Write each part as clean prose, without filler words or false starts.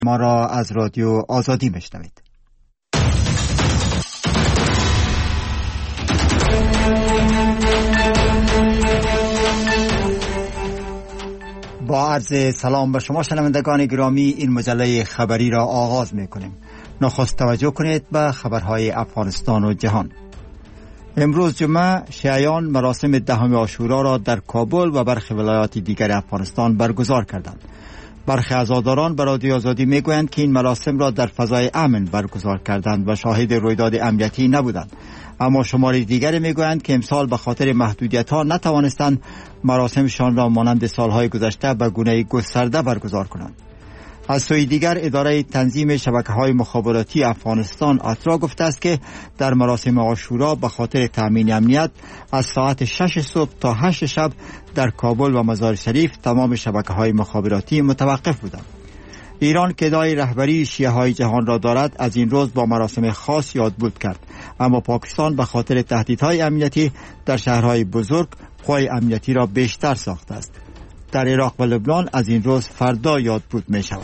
ما را از رادیو آزادی میشنوید. با عرض سلام به شما شنوندگان گرامی، این مجله خبری را آغاز میکنیم. نخست توجه کنید به خبرهای افغانستان و جهان. امروز جمعه شیعیان مراسم دهم عاشورا را در کابل و برخی ولایات دیگر افغانستان برگزار کردند. برخی عزاداران به رادیو آزادی میگویند که این مراسم را در فضای امن برگزار کردند و شاهد رویداد امنیتی نبودند، اما شمار دیگری میگویند که امسال به خاطر محدودیت‌ها نتوانستند مراسمشان را مانند سالهای گذشته به گونه گسترده برگزار کنند. از سوی دیگر اداره تنظیم شبکه‌های مخابراتی افغانستان اترا گفته است که در مراسم عاشورا به خاطر تامین امنیت از ساعت 6 صبح تا 8 شب در کابل و مزار شریف تمام شبکه‌های مخابراتی متوقف بودند. ایران که ادعای رهبری شیعه‌های جهان را دارد از این روز با مراسم خاص یادبود کرد، اما پاکستان به خاطر تهدیدهای امنیتی در شهرهای بزرگ قوای امنیتی را بیشتر ساخته است. در عراق و لبنان از این روز فردا یادبود می شود.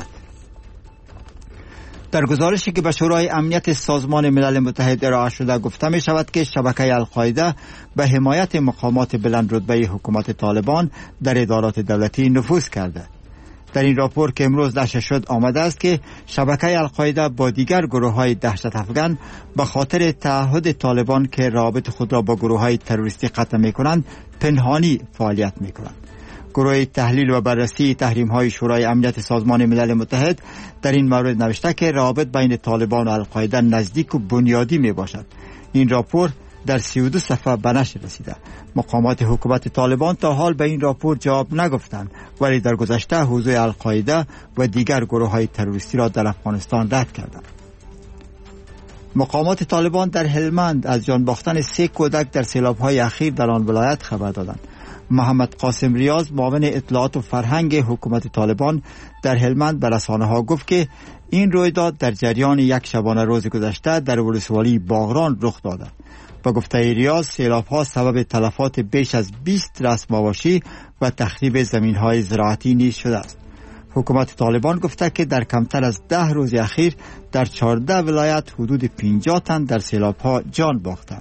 در گزارشی که به شورای امنیت سازمان ملل متحد ارائه شده گفته می شود که شبکه القاعده به حمایت مقامات بلند رتبه حکومت طالبان در ادارات دولتی نفوذ کرده. در این راپور که امروز نشر شد آمده است که شبکه القاعده با دیگر گروه‌های دهشت افغان به خاطر تعهد طالبان که روابط خود را با گروه‌های تروریستی قطع می‌کنند پنهانی فعالیت می‌کنند. گروه تحلیل و بررسی تحریم‌های شورای امنیت سازمان ملل متحد در این مورد نوشته که روابط بین طالبان و القاعده نزدیک و بنیادی میباشد. این راپور در 32 صفحه به نشر رسیده. مقامات حکومت طالبان تا حال به این راپور جواب نگفتند، ولی در گذشته حضور القاعده و دیگر گروه‌های تروریستی را در افغانستان رد کردند. مقامات طالبان در هلمند از جان باختن 3 کودک در سیلاب‌های اخیر در آن ولایت خبر دادند. محمد قاسم ریاض، معاون اطلاعات و فرهنگ حکومت طالبان در هلمند به رسانه‌ها گفت که این رویداد در جریان یک شبانه روز گذشته در ولسوالی باغران رخ داده. با گفته ریاض، سیلاب‌ها سبب تلفات بیش از 20 رسم آواشی و تخریب زمین‌های زراعتی نیز شده است. حکومت طالبان گفته که در کمتر از 10 روز اخیر در 14 ولایت حدود 50 تن در سیلاب‌ها جان باختند.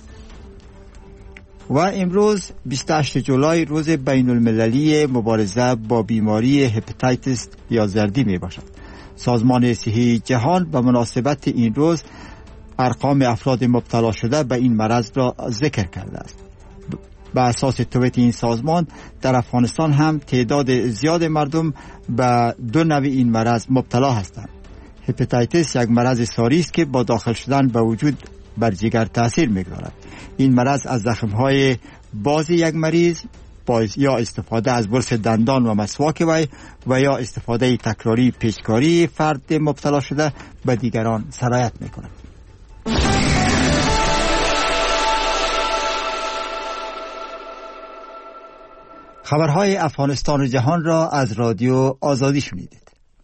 و امروز 28 جولای روز بین المللی مبارزه با بیماری هپاتیتس یا زردی می باشد. سازمان صحی جهان به مناسبت این روز ارقام افراد مبتلا شده به این مرض را ذکر کرده است. به اساس توییت این سازمان در افغانستان هم تعداد زیاد مردم به 2 نوع این مرض مبتلا هستند. هپاتیتس یک مرض ساری است که با داخل شدن به وجود بر جگر تاثیر می‌گذارد. این مرض از زخم‌های باز یک مریض یا استفاده از برس دندان و مسواک وی و یا استفاده تکراری پیچکاری فرد مبتلا شده به دیگران سرایت می‌کند. خبرهای افغانستان و جهان را از رادیو آزادی شنیدید.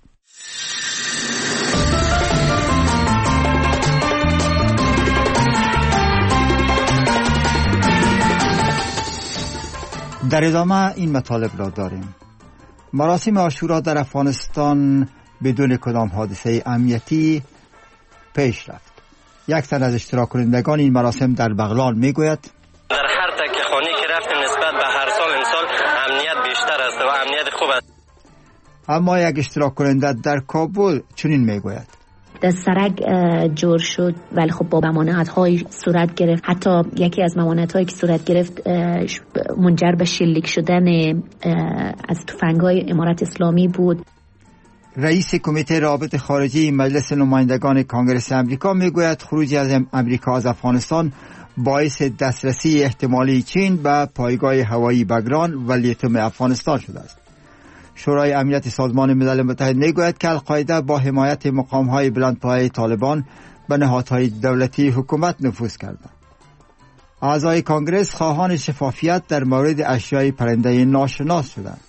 در ادامه این مطالب را داریم. مراسم عاشورا در افغانستان بدون کدام حادثه امنیتی پیش رفت. یک تن از اشتراک کنندگان این مراسم در بغلان میگوید در هر تکه خانی که رفتیم نسبت به هر سال امسال امنیت بیشتر است و امنیت خوب است. اما یک اشتراک کننده در کابل چنین میگوید در سرک جور شد، ولی خب با ممانعت‌های صورت گرفت. حتی یکی از ممانعت‌هایی که صورت گرفت منجر به شلیک شدن از تفنگ‌های امارت اسلامی بود. رئیس کمیته روابط خارجی مجلس نمایندگان کانگرس امریکا میگوید خروج از امریکا از افغانستان باعث دسترسی احتمالی چین به پایگاه هوایی بگران و لیتوم افغانستان شده است. شورای امنیت سازمان ملل متحد میگوید که القاعده با حمایت مقام‌های بلندپایه طالبان به نهادهای دولتی حکومت نفوذ کرده. اعضای کانگرس خواهان شفافیت در مورد اشیای پرنده ناشناس شدند.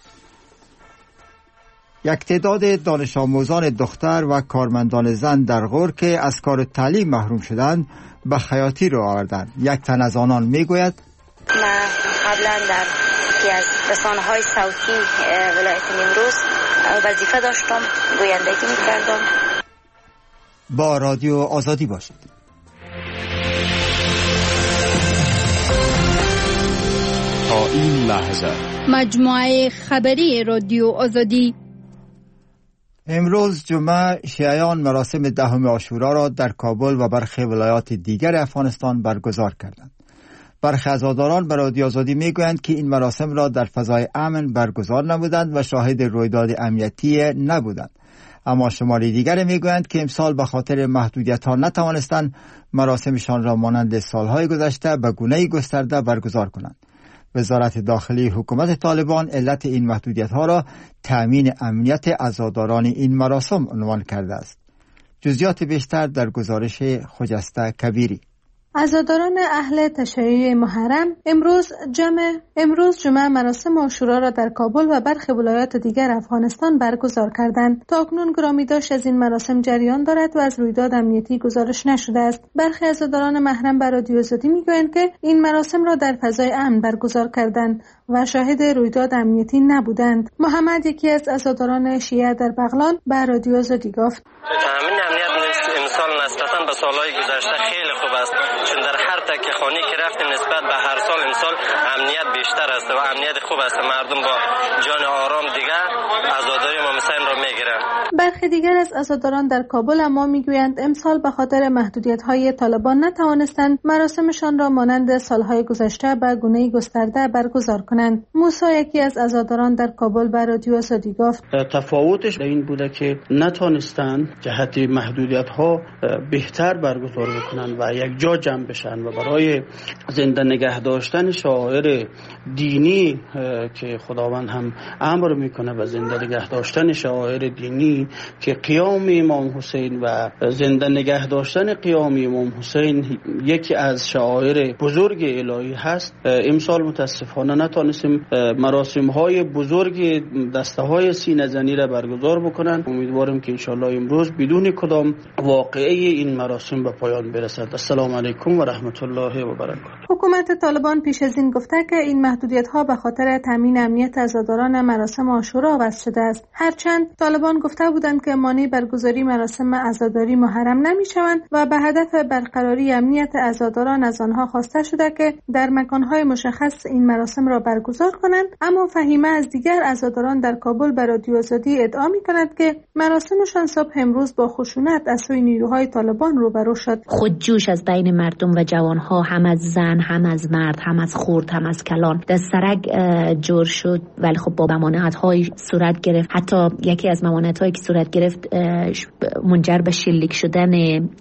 یک تعداد دانش آموزان دختر و کارمندان زن در غور که از کار تعلیم محروم شدند به خیاطی رو آوردند. یک تن از آنان میگوید من قبلا در یکی از رسانه‌های صوتی ولایت نیمروز وظیفه داشتم، گویندگی می‌کردم. با رادیو آزادی باشید. تا این لحظه مجموعه خبری رادیو آزادی. امروز جمعه شیعیان مراسم 10 عاشورا را در کابل و برخی ولایات دیگر افغانستان برگزار کردند. برخی عزاداران به رادیو آزادی میگویند که این مراسم را در فضای امن برگزار نمودند و شاهد رویداد امنیتی نبودند. اما شماری دیگر میگویند که امسال به خاطر محدودیت‌ها نتوانستند مراسمشان را مانند سالهای گذشته به گونه‌ای گسترده برگزار کنند. وزارت داخلی حکومت طالبان علت این محدودیت‌ها را تأمین امنیت عزاداران این مراسم عنوان کرده است. جزئیات بیشتر در گزارش خجسته کبیری. عزاداران اهل تشیع محرم امروز جمعه مراسم عاشورا را در کابل و برخی ولایات دیگر افغانستان برگزار کردند. تاکنون گرامی داشت از این مراسم جریان دارد و از رویداد امنیتی گزارش نشده است. برخی عزاداران محرم بر رادیو آزادی میگویند که این مراسم را در فضای امن برگزار کردند و شاهد رویداد امنیتی نبودند. محمد، یکی از عزاداران شیعه در بغلان، بر رادیو آزادی گفت: تامین امنیت امسال نسبتاً به سالهای گذشته خیلی خوب است، چون در هر تکه خانه‌ای که رفتیم نسبت به هر سال امسال امنیت بیشتر است و امنیت خوب است. مردم با جان آرام دیگه عزاداری امام حسین را میگیرند. برخی دیگر از عزاداران در کابل اما میگویند امسال به خاطر محدودیت‌های طالبان نتوانستند مراسمشان را مانند سالهای گذشته به گونه‌ای گسترده برگزار کنند. موسی، یکی از عزاداران در کابل، بر رادیو آزادی گفت: تفاوتش در این بوده که نتوانستند جهت محدودیت‌ها بهتر برگزار بکنند و یک جا جمع بشن و برای زنده نگه داشتن شعائر دینی که خداوند هم امر میکنه و زنده نگه داشتن شعائر دینی که قیام امام حسین و زنده نگه داشتن قیام امام حسین یکی از شعائر بزرگ الهی هست. امسال متاسفانه نتونستیم مراسم های بزرگ دسته های سینه زنی را برگزار بکنن. امیدوارم که انشالله امروز بدون کدام واقعه این مراسم به پایان برسد. السلام علیکم و رحمت الله و برکاته. حکومت طالبان پیش از این گفته که این محدودیت‌ها به خاطر تامین امنیت عزاداران مراسم عاشورا وضع شده است. هرچند طالبان گفته بودند که مانع برگزاری مراسم عزاداری محرم نمی‌شوند و به هدف برقراری امنیت عزاداران از آنها خواسته شده که در مکان‌های مشخص این مراسم را برگزار کنند. اما فهیمه از دیگر عزاداران در کابل به رادیو آزادی ادعا می‌کند که مراسمشان صبح امروز با خشونت از سوی نیروهای طالبان روبرو شد. خودجوش از بین مردم و جوانها، هم از زن، هم از مرد، هم از خرد، هم از کلان دسترگ جور شد، ولی خب با ممانعت‌های صورت گرفت. حتی یکی از ممانعت‌هایی که صورت گرفت منجر به شلیک شدن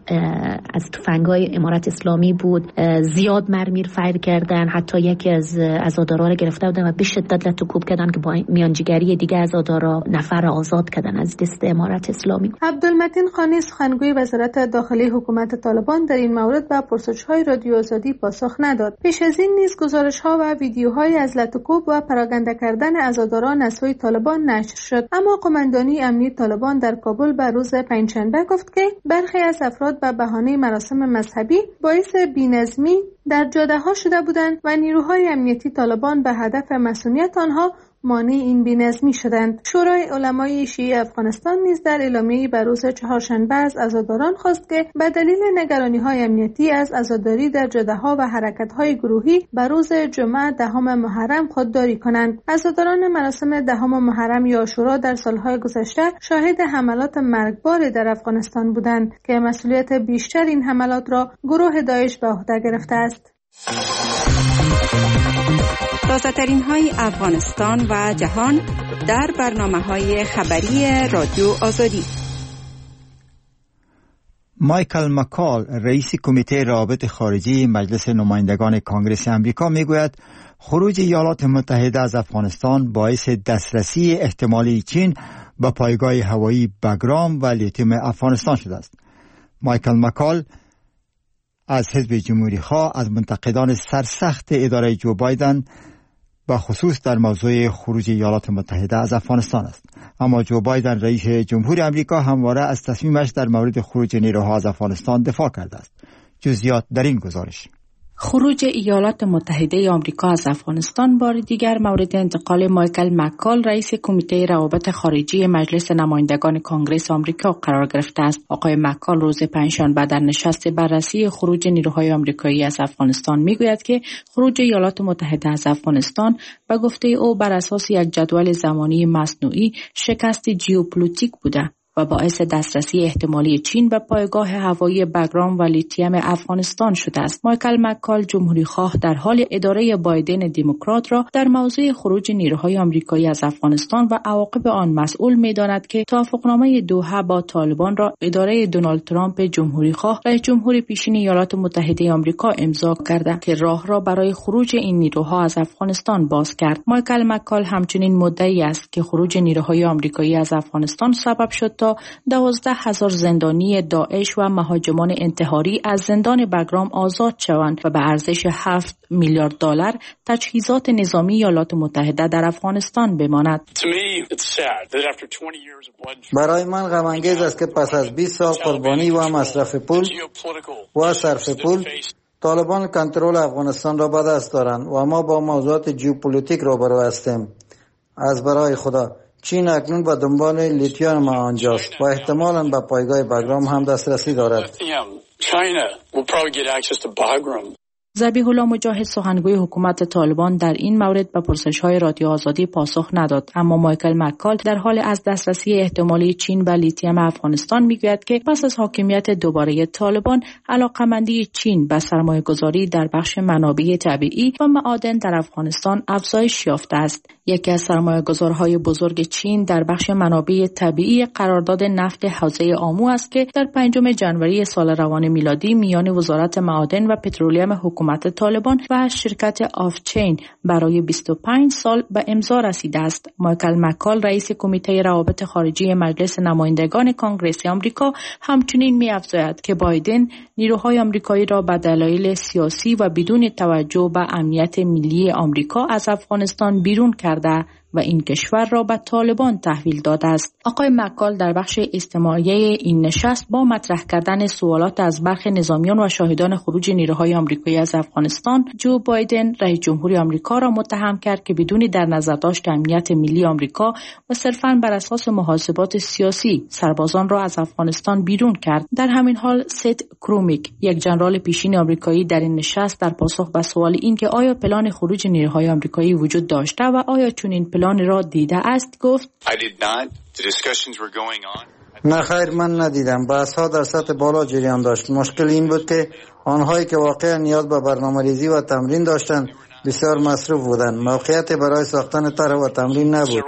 از تفنگ‌های امارت اسلامی بود. زیاد مرمیر فایر کردن، حتی یکی از عزادارا را گرفته بودن و به شدت لطوکوب کردن که با میانجیگری دیگه عزادارا نفر آزاد کردن از دست امارت اسلامی. عبدالمتین خانی، سخنگوی وزارت داخلی حکومت طالبان، در این مورد به پرسش‌های رادیو آزادی پاسخ نداد. پیش از این نیز گزارش‌ها و ویدیوهای از لطوکوب و پراگنده کردن عزاداران از سوی طالبان نشر شد. اما قماندانی امنیتی طالبان در کابل بر روز پنجشنبه گفت که برخی از افراد به بهانه مراسم مذهبی باعث بی‌نظمی در جاده‌ها شده بودند و نیروهای امنیتی طالبان به هدف مسئولیت آنها مانع این بی‌نظمی شدند. شورای علمای شیعه افغانستان نیز در اعلامیه‌ای بر روز چهارشنبه از عزاداران خواست که به دلیل نگرانی‌های امنیتی از عزاداری در جاده‌ها و حرکت‌های گروهی بر روز جمعه 10 محرم خودداری کنند. عزاداران مراسم 10 محرم یا عاشورا در سال‌های گذشته شاهد حملات مرگبار در افغانستان بودند که مسئولیت بیشتر این حملات را گروه داعش به عهده گرفته است. تازه‌ترین های افغانستان و جهان در برنامه‌های خبری رادیو آزادی. مایکل مکال، رئیس کمیته روابط خارجی مجلس نمایندگان کانگرس آمریکا، میگوید خروج ایالات متحده از افغانستان باعث دسترسی احتمالی چین به پایگاه هوایی بگرام و لیتیم افغانستان شده است. مایکل مکال از حزب جمهوری خواه از منتقدان سرسخت اداره جو بایدن به خصوص در موضوع خروج ایالات متحده از افغانستان است. اما جو بایدن رئیس جمهور آمریکا همواره از تصمیمش در مورد خروج نیروها از افغانستان دفاع کرده است. جزئیات در این گزارش. خروج ایالات متحده آمریکا از افغانستان بار دیگر مورد انتقال مایکل مکال رئیس کمیته روابط خارجی مجلس نمایندگان کنگره آمریکا قرار گرفته است. آقای مکال روز پنجشنبه در نشست بررسی خروج نیروهای آمریکایی از افغانستان میگوید که خروج ایالات متحده از افغانستان به گفته او بر اساس یک جدول زمانی مصنوعی شکست ژئوپلیتیک بوده و باعث دسترسی احتمالی چین به پایگاه هوایی بگرام و لیتیم افغانستان شده است. مایکل مکال جمهوری‌خواه در حال اداره بایدن دموکرات را در موضوع خروج نیروهای آمریکایی از افغانستان و عواقب آن مسئول می‌داند که توافقنامه دوحه با طالبان را اداره دونالد ترامپ جمهوری‌خواه رئیس جمهور پیشین ایالات متحده آمریکا امضا کرده که راه را برای خروج این نیروها از افغانستان باز کرد. مایکل مکال همچنین مدعی است که خروج نیروهای آمریکایی از افغانستان سبب شد تا 12,000 زندانی داعش و مهاجمان انتحاری از زندان بگرام آزاد شوند و به ارزش 7 میلیارد دلار تجهیزات نظامی ایالات متحده در افغانستان بماند. برای من غم انگیز است که پس از 20 سال قربانی و مصرف پول و صرف پول طالبان کنترل افغانستان را به دست دارند و ما با موضوعات ژئوپلیتیک روبرو هستیم. از برای خدا چین اکنون به دنبال لیتیم ما آنجاست و احتمالاً به پایگاه بگرام هم دسترسی دارد. ذبیح الله مجاهد سخنگوی حکومت طالبان در این مورد به پرسش‌های رادیو آزادی پاسخ نداد، اما مایکل مکال در حال از دسترسی احتمالی چین به لیتیم افغانستان میگوید که پس از حاکمیت دوباره طالبان علاقه‌مندی چین به سرمایه‌گذاری در بخش منابع طبیعی و معادن در افغانستان افزایش یافته است. یکی از سرمایه‌گذارهای بزرگ چین در بخش منابع طبیعی قرارداد نفت حوزه آمو است که در 5 ژانویه سال روان میلادی میان وزارت معادن و پترولیم حکومت طالبان و شرکت آفچین برای 25 سال به امضا رسیده است. مایکل مکال رئیس کمیته روابط خارجی مجلس نمایندگان کنگره آمریکا همچنین می‌افزاید که بایدن نیروهای آمریکایی را به دلایل سیاسی و بدون توجه به امنیت ملی آمریکا از افغانستان بیرون کرده و این کشور را به طالبان تحویل داده است. آقای مکال در بخش اجتماعی این نشست با مطرح کردن سوالات از برخی نظامیان و شاهدان خروج نیروهای آمریکایی از افغانستان، جو بایدن رئیس جمهور آمریکا را متهم کرد که بدون در نظر داشت امنیت ملی آمریکا و صرفاً بر اساس محاسبات سیاسی سربازان را از افغانستان بیرون کرد. در همین حال سید کرومیک، یک ژنرال پیشین آمریکایی، در این نشست در پاسخ به سوال این که آیا پلان خروج نیروهای آمریکایی وجود داشته و آیا چنین پلان را دیده است گفت: نه خیر، من ندیدم. بحث‌ها در سطح بالا جریان داشت. مشکل این بود که آنهایی که واقعا نیاز به برنامه‌ریزی و تمرین داشتند بسیار مصروف بودند. موقعیت برای ساختن طرح و تمرین نبود.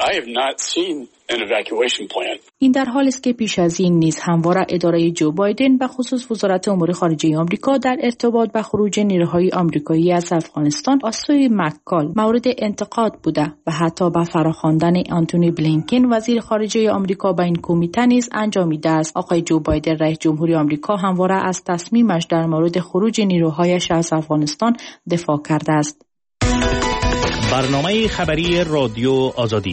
این در حالی است که پیش از این نیز همواره اداره جو بایدن به خصوص وزارت امور خارجه آمریکا در ارتباط با خروج نیروهای آمریکایی از افغانستان از سوی مکال مورد انتقاد بوده و حتی به فراخواندن آنتونی بلینکن وزیر خارجه آمریکا به این کمیته نیز انجامیده است. آقای جو بایدن رئیس جمهور آمریکا همواره از تصمیمش در مورد خروج نیروهایش از افغانستان دفاع کرده است. برنامه خبری رادیو آزادی.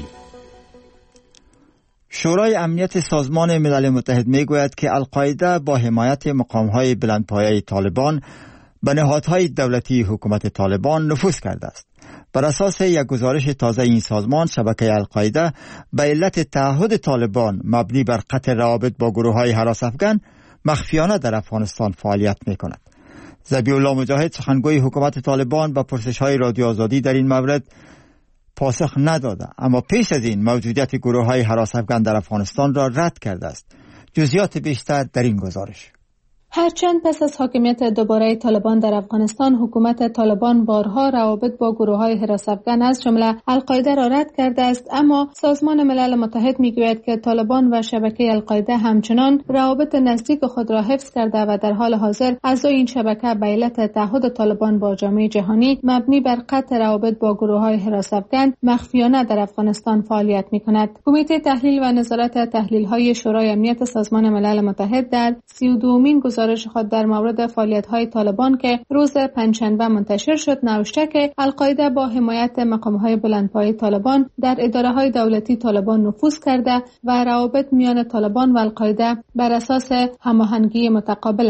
شورای امنیت سازمان ملل متحد میگوید که القاعده با حمایت مقام‌های بلندپایه طالبان به نهادهای دولتی حکومت طالبان نفوذ کرده است. بر اساس یک گزارش تازه این سازمان، شبکه القاعده به علت تعهد طالبان مبنی بر قطع روابط با گروه‌های هراس افغان مخفیانه در افغانستان فعالیت می‌کند. ذبیح الله مجاهد سخنگوی حکومت طالبان به پرسش‌های رادیو آزادی در این مورد پاسخ نداده، اما پیش از این موجودیت گروه‌های هراس افغان در افغانستان را رد کرده است. جزئیات بیشتر در این گزارش. هرچند پس از حاکمیت دوباره طالبان در افغانستان، حکومت طالبان بارها روابط با گروه‌های حراس افغان از جمله القاعده را رد کرده است، اما سازمان ملل متحد میگوید که طالبان و شبکه القاعده همچنان روابط نزدیک خود را حفظ کرده و در حال حاضر اعضای این شبکه به علت تعهد طالبان با جامعه جهانی مبنی بر قطع روابط با گروه‌های حراس افغان مخفیانه در افغانستان فعالیت می‌کند. کمیته تحلیل و نظارت تحلیل‌های شورای امنیت سازمان ملل متحد در 32مین گزارش خود در مورد فعالیت‌های طالبان که روز پنجشنبه منتشر شد نوشته که القاعده با حمایت مقام‌های بلندپایه طالبان در اداره‌های دولتی طالبان نفوذ کرده و روابط میان طالبان و القاعده بر اساس هماهنگی متقابل است.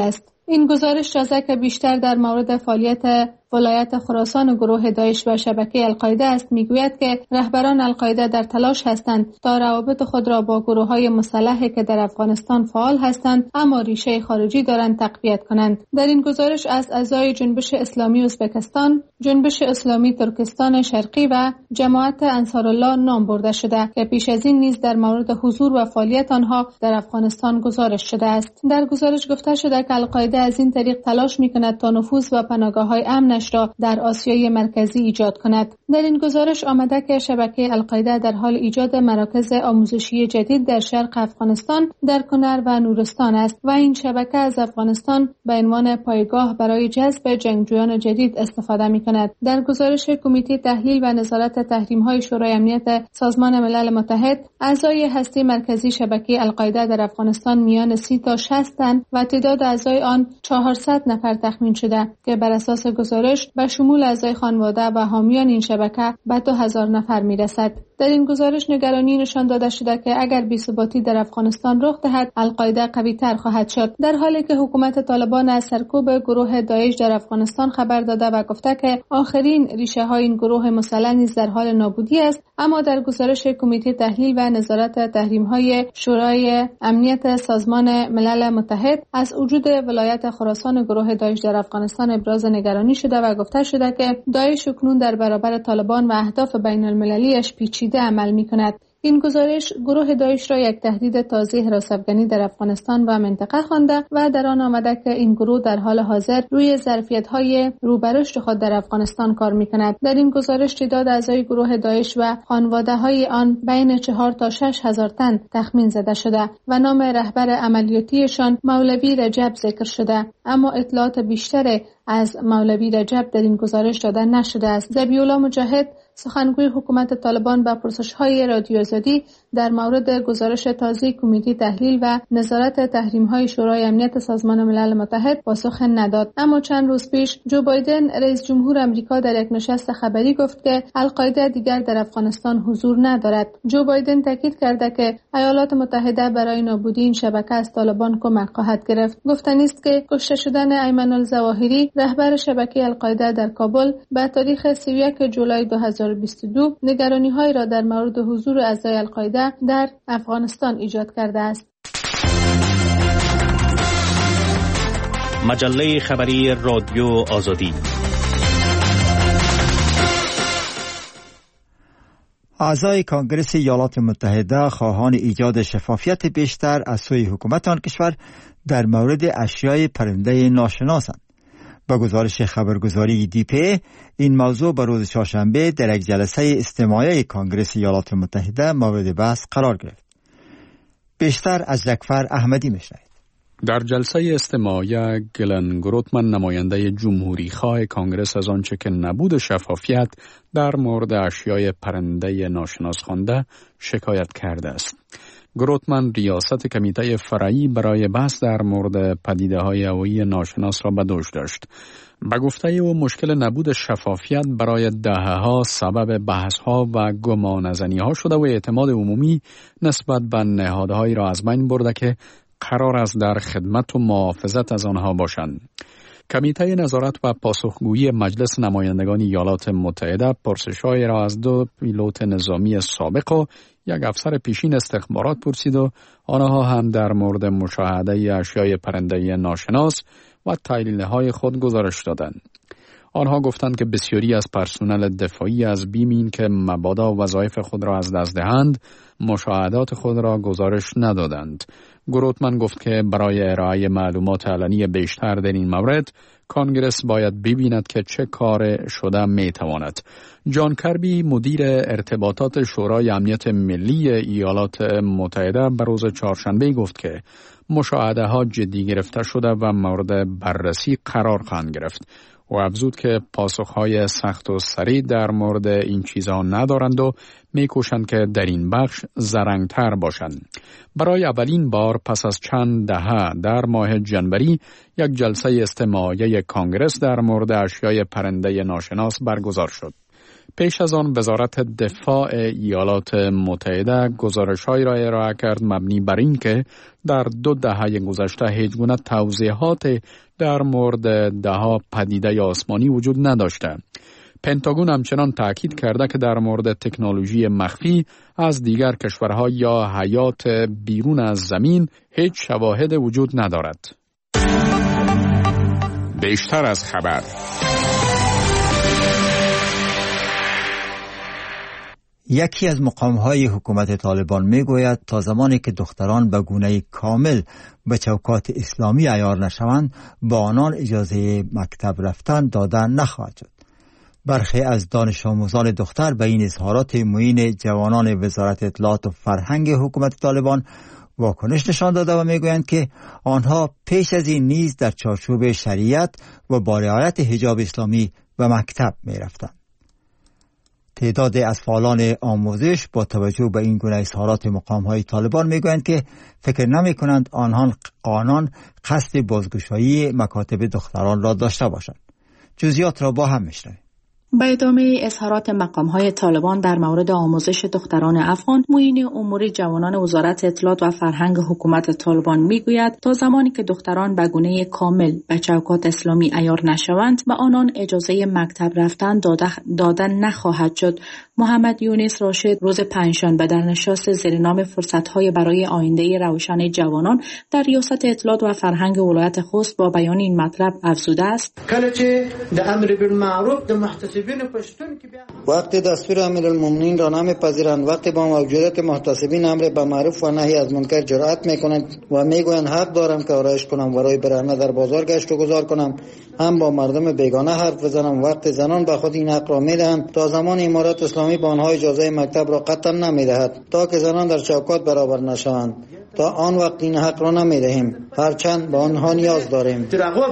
این گزارش جزک بیشتر در مورد فعالیت ولایت خراسان و گروه داعش و شبکه القاعده است. میگوید که رهبران القاعده در تلاش هستند تا روابط خود را با گروه‌های مسلحی که در افغانستان فعال هستند اما ریشه خارجی دارند تقویت کنند. در این گزارش از اعضای جنبش اسلامی ازبکستان، جنبش اسلامی ترکستان شرقی و جماعت انصارالله نام برده شده که پیش از این نیز در مورد حضور و فعالیت آنها در افغانستان گزارش شده است. در گزارش گفته شده که القاعده از این طریق تلاش می‌کند تا نفوذ و پناهگاه‌های امنش را در آسیای مرکزی ایجاد کند. در این گزارش آمده که شبکه القاعده در حال ایجاد مراکز آموزشی جدید در شرق افغانستان، در کنر و نورستان است و این شبکه از افغانستان به عنوان پایگاه برای جذب جنگجویان جدید استفاده می‌کند. در گزارش کمیته تحلیل و نظارت تحریم‌های شورای امنیت سازمان ملل متحد، اعضای هسته مرکزی شبکه القاعده در افغانستان میان 30 تا 60 تن و تعداد اعضای آن 400 نفر تخمین شده که بر اساس گزارش به شمول اعضای خانواده و حامیان این شبکه به 2000 نفر میرسد. در این گزارش نگرانی نشان داده شده که اگر بی‌ثباتی در افغانستان رخ دهد، القاعده قوی‌تر خواهد شد. در حالی که حکومت طالبان از سرکوب گروه داعش در افغانستان خبر داده و گفته که آخرین ریشه‌های این گروه مسلح نیز در حال نابودی است، اما در گزارش کمیته تحلیل و نظارت تحریم‌های شورای امنیت سازمان ملل متحد از وجود ولایت خراسان و گروه داعش در افغانستان ابراز نگرانی شده و گفته شده که داعش اکنون در برابر طالبان و اهداف بین‌المللی‌اش پیچیده عمل می‌کند. این گزارش گروه داعش را یک تهدید تازه حراست‌افغانی در افغانستان و منطقه خوانده و در آن آمده که این گروه در حال حاضر روی ظرفیت‌های روبرشت خود در افغانستان کار می‌کند. در این گزارش تعداد اعضای گروه داعش و خانواده‌های آن بین 4 تا 6 هزار تن تخمین زده شده و نام رهبر عملیاتیشان مولوی رجب ذکر شده، اما اطلاعات بیشتر از مولوی رجب در این گزارش داده نشده است. ذبیح‌الله مجاهد، سخنگوی حکومت طالبان، به پرسش‌های رادیو آزادی در مورد گزارش تازه کمیته تحلیل و نظارت تحریم‌های شورای امنیت سازمان ملل متحد پاسخ نداد. اما چند روز پیش جو بایدن، رئیس جمهور آمریکا، در یک نشست خبری گفت که القاعده دیگر در افغانستان حضور ندارد. جو بایدن تاکید کرده که ایالات متحده برای نابودی این شبکه از طالبان کمک خواهد گرفت. گفتنی است که کشته شدن ایمن الظواهری، رهبر شبکه القاعده در کابل، به تاریخ 31 جولای 2022 نگرانی‌های را در مورد حضور اعضای القاعده در افغانستان ایجاد کرده است. مجله خبری رادیو آزادی. اعضای کنگره ایالات متحده خواهان ایجاد شفافیت بیشتر از سوی حکومت آن کشور در مورد اشیای پرنده ناشناسند. با گزارش خبرگزاری DPA، این موضوع به روز چهارشنبه در یک جلسه استماعی کنگره ایالات متحده مورد بحث قرار گرفت. بیشتر از زکفر احمدی میشنوید. در جلسه استماعی، گلن گروتمن، نماینده جمهوری خواه کانگرس، از آنچه که نبود شفافیت در مورد اشیای پرنده ناشناس خوانده شکایت کرده است. گروتمن ریاست کمیته فرعی برای بحث در مورد پدیده‌های هوایی ناشناس را به دوش داشت. به گفته او، مشکل نبود شفافیت برای دهه‌ها سبب بحث‌ها و گمانه‌زنی‌ها شده و اعتماد عمومی نسبت به نهادهایی را از بین برده که قرار است در خدمت و محافظت از آنها باشند. کمیته نظارت و پاسخگویی مجلس نمایندگان ایالات متحده پرسش‌هایی را از 2 پیلوت نظامی سابق و یک افسر پیشین استخبارات پرسید و آنها هم در مورد مشاهده اشیای پرنده ناشناس و تحلیل‌های خود گزارش دادند. آنها گفتند که بسیاری از پرسنل دفاعی از بیم این که مبادا وظایف خود را از دست دهند، مشاهدات خود را گزارش ندادند. گروتمن گفت که برای ارائه معلومات علنی بیشتر در این مورد، کانگرس باید ببیند که چه کار شده میتواند. جان کربی، مدیر ارتباطات شورای امنیت ملی ایالات متحده، به روز چهارشنبه گفت که مشاهده ها جدی گرفته شده و مورد بررسی قرار خواهند گرفت. و افزود که پاسخهای سخت و سریع در مورد این چیزها ندارند و میکوشند که در این بخش زرنگتر باشند. برای اولین بار پس از چند دهه در ماه جنوری یک جلسه استماعی کانگرس در مورد اشیای پرنده ناشناس برگزار شد. پیش از آن وزارت دفاع ایالات متحده گزارش‌هایی را ارائه کرد مبنی بر این که در 2 دهه گذشته هیچ گونه توضیحات در مورد ده‌ها پدیده آسمانی وجود نداشته. پنتاگون همچنان تاکید کرده که در مورد تکنولوژی مخفی از دیگر کشورها یا حیات بیرون از زمین هیچ شواهد وجود ندارد. بیشتر از خبر. یکی از مقام‌های حکومت طالبان می‌گوید تا زمانی که دختران به گونه کامل به چوکات اسلامی عیار نشوند با آنان اجازه مکتب رفتن دادن نخواهد شد. برخی از دانش آموزان دختر به این اظهارات معین جوانان وزارت اطلاعات و فرهنگ حکومت طالبان واکنش نشان داده و میگویند که آنها پیش از این نیز در چارچوب شریعت و با رعایت حجاب اسلامی به مکتب می‌رفتند. تعداد از فعالان آموزش با توجه به این گونه اظهارات مقام‌های طالبان میگویند که فکر نمی‌کنند آنان قصد بازگشایی مکاتب دختران را داشته باشند. جزئیات را با هم می‌شنویم. به ادامه اظهارات مقام‌های طالبان در مورد آموزش دختران افغان، معین امور جوانان وزارت اطلاعات و فرهنگ حکومت طالبان میگوید تا زمانی که دختران به گونه کامل به چوکات اسلامی عیار نشوند و آنان اجازه مکتب رفتن دادن نخواهد شد. محمد یونس راشد روز پنجشنبه در نشست زیرنام فرصت‌های برای آینده روشن جوانان در ریاست اطلاعات و فرهنگ ولایت خوست با بیان این مطلب افزوده است: وقتی دستور امیرالمومنین را نمیپذیرند، وقتی با موجودیت محتسبین امر به معروف و نهی از منکر جرأت میکنند و میگویند حق دارم که آرایش کنم و روی برهنه در بازار گشت و گذار کنم، هم با مردم بیگانه حرف بزنم، وقتی زنان به خود این حق را میدهند، تا زمان امارات اسلامی به آنها اجازه مکتب را قطعا نمیدهد تا که زنان در چوکات برابر نشوند. تا آن وقت این حق را نمیدهیم، هرچند به آنها نیاز داریم.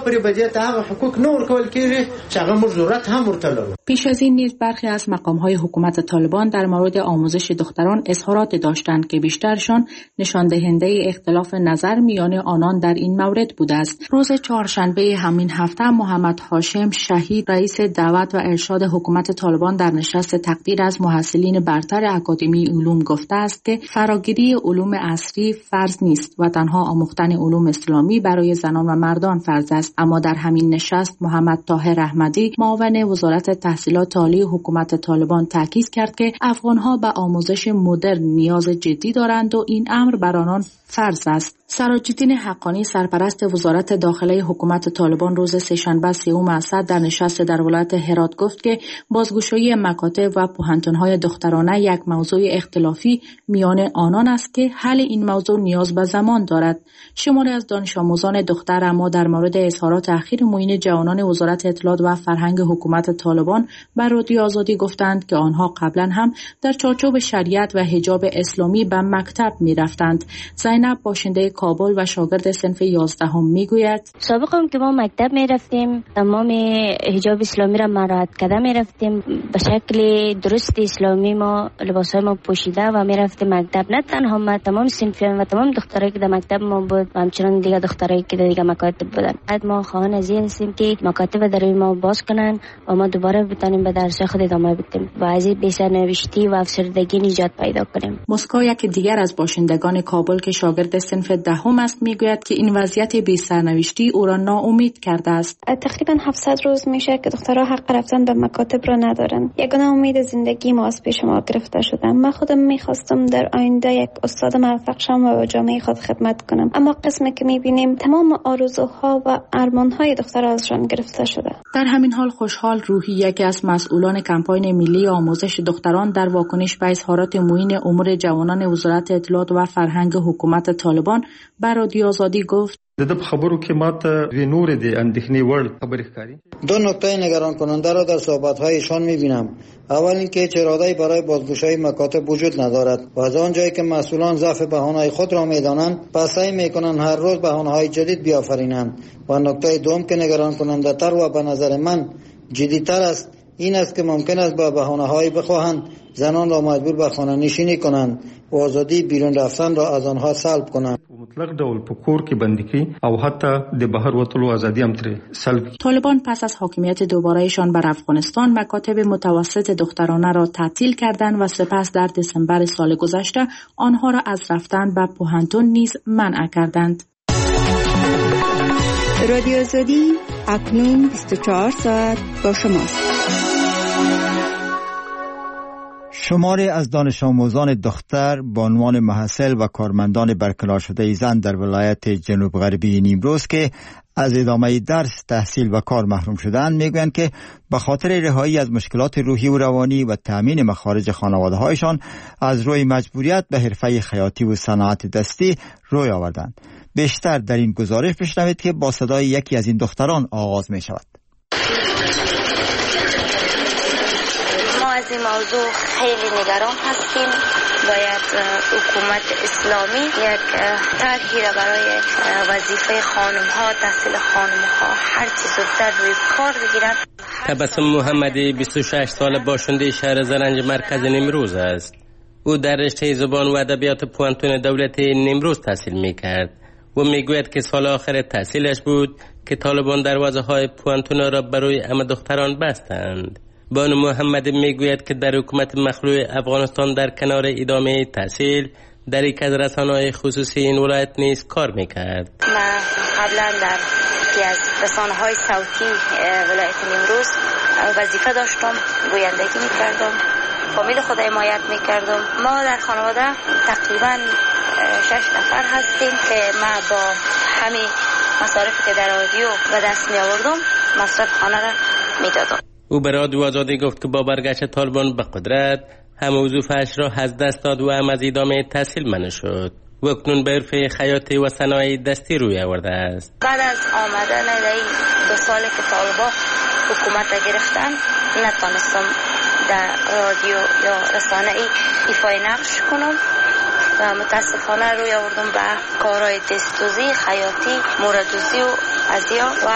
پیش از این نیز برخی از مقام‌های حکومت طالبان در مورد آموزش دختران اظهارات داشتند که بیشترشان نشان دهنده اختلاف نظر میان آنان در این مورد بوده است. روز چهارشنبه همین هفته محمد هاشم شهید رئیس دعوت و ارشاد حکومت طالبان در نشست تقدیر از محصلین برتر اکادمی علوم گفته است که فراگیری علوم عصری فرض نیست و تنها آموختن علوم اسلامی برای زنان و مردان فرض است. اما در همین نشست محمد طاهر احمدی معاون وزارت تحصیلات عالی حکومت طالبان تاکید کرد که افغانها به آموزش مدرن نیاز جدی دارند و این امر بر آنان فرض است. سراج‌الدین حقانی سرپرست وزارت داخله حکومت طالبان روز سه‌شنبه 3 اسد در نشست در ولایت هرات گفت که بازگشایی مکاتب و پوهنتون‌های دخترانه یک موضوع اختلافی میان آنان است که حل این موضوع نیاز به زمان دارد. شماری از دانش آموزان دختر اما در مورد اظهارات اخیر معین جوانان وزارت اطلاعات و فرهنگ حکومت طالبان بر رادیو آزادی گفتند که آنها قبلا هم در چارچوب شریعت و حجاب اسلامی به مکتب می‌رفتند. زینب باشنده کابل و شاگرد صنف 11 میگوید: سابقا هم که ما مکتب میرفتیم، تمام حجاب اسلامی را مراعات کرده میرفتیم، به شکل درست اسلامی ما لباسای ما پوشیده و میرفتیم مکتب. نه تنها ما، تمام صنفیان و تمام دخترایی که در مکتب ما بود و همچنان دیگه دخترایی که در دیگه مکاتب بودن. بعد ما خواهان از این هستیم که مکاتب در ما باز کنن و ما دوباره بتونیم به درس خود ادامه بدیم و از این بی‌سرنوشتی و افسردگی نجات پیدا کنیم. مسکو یک دیگر از باشندگان کابل که شاگرد صنف 10 است میگوید که این وضعیت بی‌سرنوشتی او را ناامید کرده است. تقریبا 700 روز میشه که دخترها حق رفتن به مکاتب را ندارن. یگانه امید زندگی ما از پیش ما گرفته شده. من خودم میخواستم در آینده یک استاد موفق شم و به جامعه خود خدمت کنم، اما قسمی که میبینیم تمام آرزوها و ارمانهای دخترها ازشان گرفته شده. در همین حال خوشحال روحی یکی از مسئولان کمپاین ملی آموزش دختران در واکنش به اظهارات معین امور جوانان وزارت اطلاعات و فرهنگ حکومت طالبان بر رادیو آزادی گفت: دو نکته نگران کننده را در صحبت‌هایشان می‌بینم. اول اینکه هیچ اراده‌ای برای بازگشایی مکاتب وجود ندارد و از آن جایی که مسئولان ضعف بهانه‌های خود را می‌دانند، پس سعی می‌کنند هر روز بهانه‌های جدید بیافرینند. و نکته دوم که نگران کننده تر و به نظر من جدی‌تر است، این است که ممکن است با بهانه‌هایی بخواهند زنان را مجبور به خانه نشینی کنند و آزادی بیرون رفتن را از آنها سلب کنند. مطلق ډول په کور کې بندي کی او حتی د بهر وتلو ازادي هم تر سلب. طالبان پس از حاکمیت دوبارهشان بر افغانستان مکاتب متوسط دخترانه را تعطیل کردند و سپس در دسامبر سال گذشته آنها را از رفتن به پوهنتون نیز منع کردند. رادیو آزادی اکنون 24 ساعت با شماست. شماری از دانش آموزان دختر به عنوان محصل و کارمندان برکنار شده زن در ولایت جنوب غربی نیمروز که از ادامه درس، تحصیل و کار محروم شدند میگویند که به خاطر رهایی از مشکلات روحی و روانی و تأمین مخارج خانواده‌هایشان از روی مجبوریت به حرفه خیاطی و صنعت دستی روی آوردند. بیشتر در این گزارش بشنوید که با صدای یکی از این دختران آغاز می شود. ما از این موضوع خیلی نگران هستیم. باید حکومت اسلامی یک طرحی را برای وظیفه خانم‌ها، تحصیل خانم‌ها هر چی زودتر روی کار بگیرند. تبسم محمدی 26 سال باشنده شهر زرنج مرکز نیمروز است. او در رشته زبان و ادبیات پوهنتون دولتی نیمروز تحصیل می‌کرد و میگوید که سال آخر تحصیلش بود که طالبان دروازه‌های پوهنتون را برای همه دختران بستند. بانو محمد میگوید که در حکومت مخلوع افغانستان در کنار ادامه تحصیل در یک از رسانه‌های خصوصی این ولایت نیز کار میکرد. من قبلا در یکی از رسانه‌های صوتی ولایت نیمروز وظیفه داشتم، گویندگی میکردم، فامیل خود حمایت میکردم. ما در خانواده تقریبا 6 نفر هستیم که من با همین مصارفی که در رادیو به دست می آوردم مصرف خانه را میدادم. او به رادیو آزادی گفت که با برگشت طالبان به قدرت هم وظیفه‌اش را از دست داد و هم از ادامه تحصیل منع شد و اکنون به حرفه خیاطی و صنایع دستی روی آورده است. بعد از آمدن این 2 سالی که طالبان حکومت را گرفتن نتونستم در رادیو یا رسانه‌ای ایفای نقش کنم و متاسفانه روی آوردم به کارهای دستوزی، خیاطی، موردوزی و ازیا و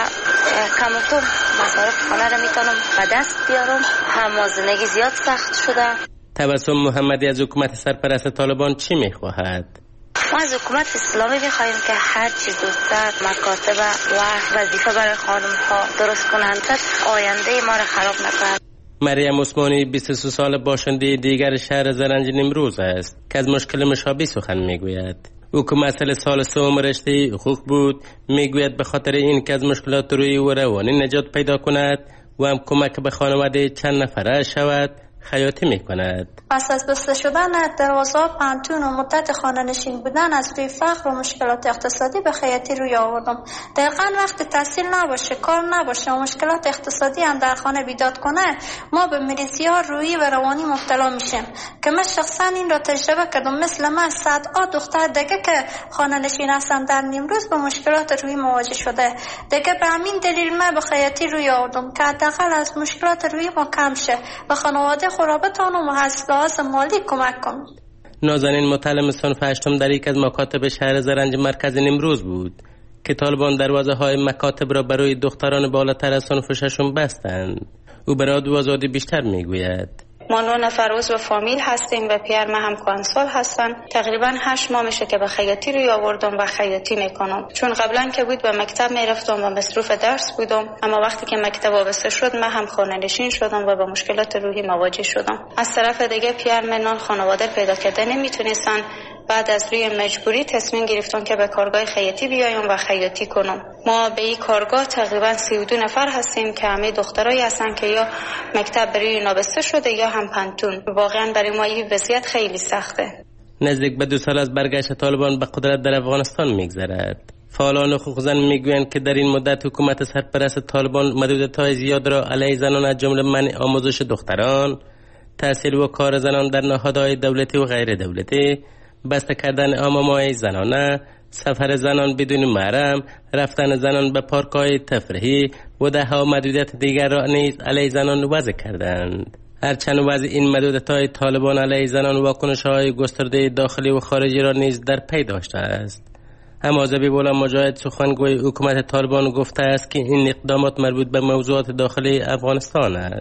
کم و کم مصارف خانه را میتونم به دست بیارم. هم زندگی زیاد سخت شده. تبسم محمدی از حکومت سرپرست طالبان چی میخواهد؟ ما از حکومت اسلامی میخواهیم که هر چیز زودتر مکاتب و وظیفه برای خانم ها درست کنند تا آینده ما را خراب نکنند. مریم عثمانی 23 سال باشنده دیگر شهر زرنج نیمروز است که از مشکل مشابه سخن میگوید. او که مسئله سال 3 رشته حقوق بود میگوید به خاطر این که از مشکلات روحی و روانی نجات پیدا کند و هم کمک به خانواده چند نفره شود خیاطی میکند. پس از بسته شدن دروازه پانتون و مدت خانه نشین بودن از روی فقر و مشکلات اقتصادی به خیاطی روی آوردم. دقیقاً وقتی تحصیل نباشه، کار نباشه و مشکلات اقتصادی هم در خانه بیداد کنه، ما به مریضی‌ها روحی و روانی مبتلا میشیم که من شخصا این را تجربه کردم. مثل من صدها دختر دیگه که خانه نشین هستن در نیمروز به مشکلات روحی مواجه شده. دیگه به همین دلیل من به خیاطی روی آوردم که حداقل از مشکلات روحی ما کم شه و خانواده خرابتان و از مالی کمک کن. نازنین متعلم صنف 8 در یک از مکاتب شهر زرنج مرکز نیمروز بود که طالبان دروازه های مکاتب را برای دختران بالاتر از صنف 6 بستند. او به رادیو آزادی بیشتر میگوید. ما 9 نفر عضو فامیل هستیم و پیر ما هم کانسال هستن. تقریبا 8 ماه میشه که به خیاطی روی آوردم و خیاطی میکنم، چون قبلا که بود به مکتب میرفتم و مصروف درس بودم، اما وقتی که مکتب وابسته شد من هم خانه نشین شدم و با مشکلات روحی مواجه شدم. از طرف دیگه پیر منان خانواده پیدا کرده نمیتونستن. بعد از روی مجبوری تصمیم گرفتم که به کارگاه خیاطی بیایم و خیاطی کنم. ما به این کارگاه تقریبا 32 نفر هستیم که همه دخترایی هستن که یا مکتب برای نابسته شده یا هم پانتون. واقعا برای ما این وضعیت خیلی سخته. نزدیک به 2 سال از برگشت طالبان به قدرت در افغانستان میگذرد. فعالان حقوق زن میگویند که در این مدت حکومت سرپرست طالبان محدودیت‌های زیاد را علیه زنان از جمله منع آموزش دختران، تحصیل و کار زنان در نهادهای دولتی و غیر دولتی، بسته کردن آمام‌های زنانه، سفر زنان بدون محرم، رفتن زنان به پارک‌های تفریحی و ده‌ها محدودیت دیگر را نیز علیه زنان وضع کردند. هرچند وضع این محدودیت‌های طالبان علیه زنان واکنش‌های گسترده داخلی و خارجی را نیز در پی داشته است. همازبی بولا مجاهد سخنگوی حکومت طالبان گفته است که این اقدامات مربوط به موضوعات داخلی افغانستان است.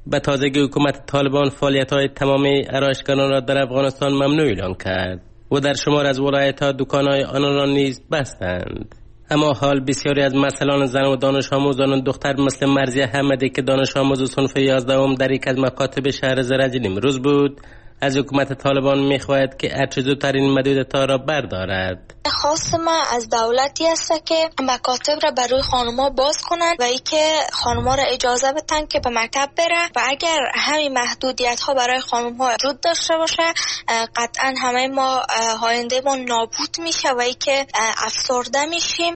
به تازگی حکومت طالبان فعالیت‌های تمام آرایشگران را در افغانستان ممنوع اعلام کرد و در شمار از ولایت‌ها دکان‌های آنان را نیز بستند. اما حال بسیاری از مسئولان زن و دانش آموزان دختر مثل مرضیه حمدی که دانش آموز صنف 11 در یک از مکاتب شهر زرنج امروز بود، از حکومت طالبان می‌خواهد که هرچه زودتر این محدودیت‌ها را بردارد. خواست ما از دولتی است که مکاتب را برای خانم‌ها باز کنند و اینکه خانم‌ها را اجازه بدن که به مکتب بره و اگر همین محدودیت‌ها برای خانم‌ها وجود داشته باشه قطعاً همه ما آینده ما نابود میشه و اینکه افسرده میشیم.